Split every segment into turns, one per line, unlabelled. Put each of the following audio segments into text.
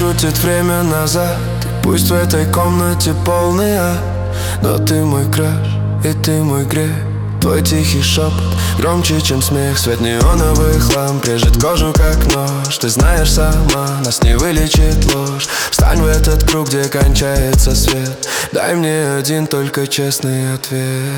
открутит время назад. И пусть в этой комнате полный ад, но ты мой краш, и ты мой грех. Твой тихий шепот громче, чем смех. Свет неоновых ламп режет кожу, как нож. Ты знаешь сама, нас не вылечит ложь. Встань в этот круг, где кончается свет. Дай мне один только честный ответ.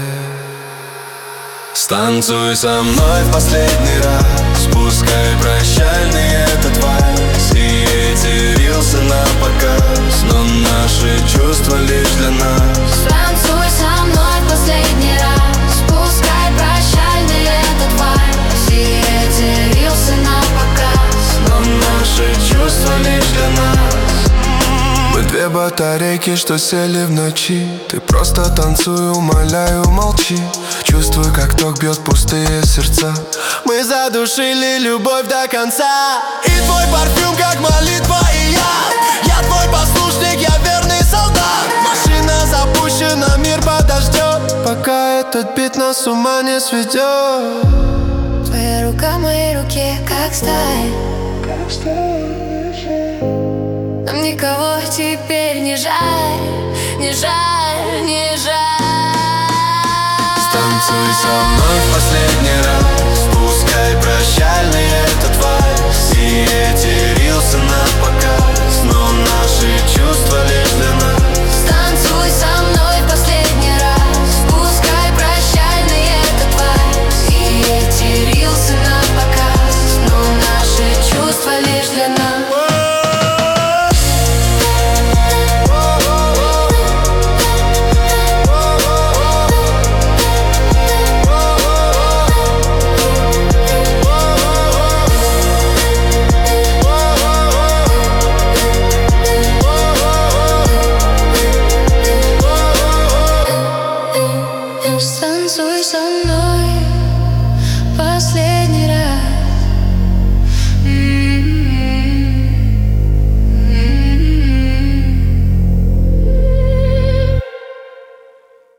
Станцуй со мной в последний раз, пускай прощальный этот вальс. И эти рилсы на показ, но наши чувства лишь для нас.
Станцуй со мной в последний раз, пускай прощальный этот вальс. И эти рилсы на показ,
но наши чувства лишь для нас. Мы две батарейки, что сели в ночи. Ты просто танцуй, умоляю, молчи. Чувствую, как ток бьет пустые сердца. Мы задушили любовь до конца. И твой парфюм, как молитва, и я твой послушник, я верный солдат. Машина запущена, мир подождет, пока этот бит нас с ума не сведет.
Твоя рука в моей руке, как сталь. Нам никого теперь не жаль, не жаль, не жаль.
Станцуй со мной в последний раз, пускай прощальный этот вальс. И эти рилсы на показ, но наши чувства лишь для нас.
Станцуй со мной в последний раз, пускай прощальный этот вальс. И эти рилсы на показ, но наши чувства лишь для нас. Станцуй со мной последний